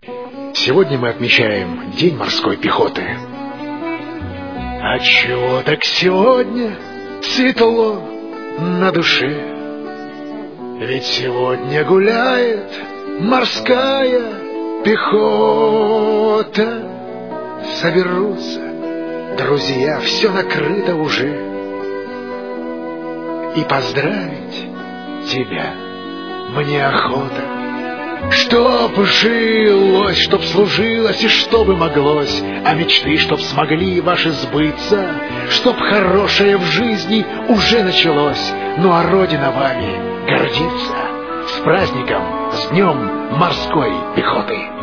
Сегодня мы отмечаем День морской пехоты. А чего так сегодня светло на душе? Ведь сегодня гуляет морская пехота. Соберутся друзья, все накрыто уже. И поздравить тебя мне охота. Чтоб жилось, чтоб служилось и чтобы моглось, а мечты, чтоб смогли ваши сбыться, чтоб хорошее в жизни уже началось. Ну а Родина вами гордится. С праздником, с Днем морской пехоты!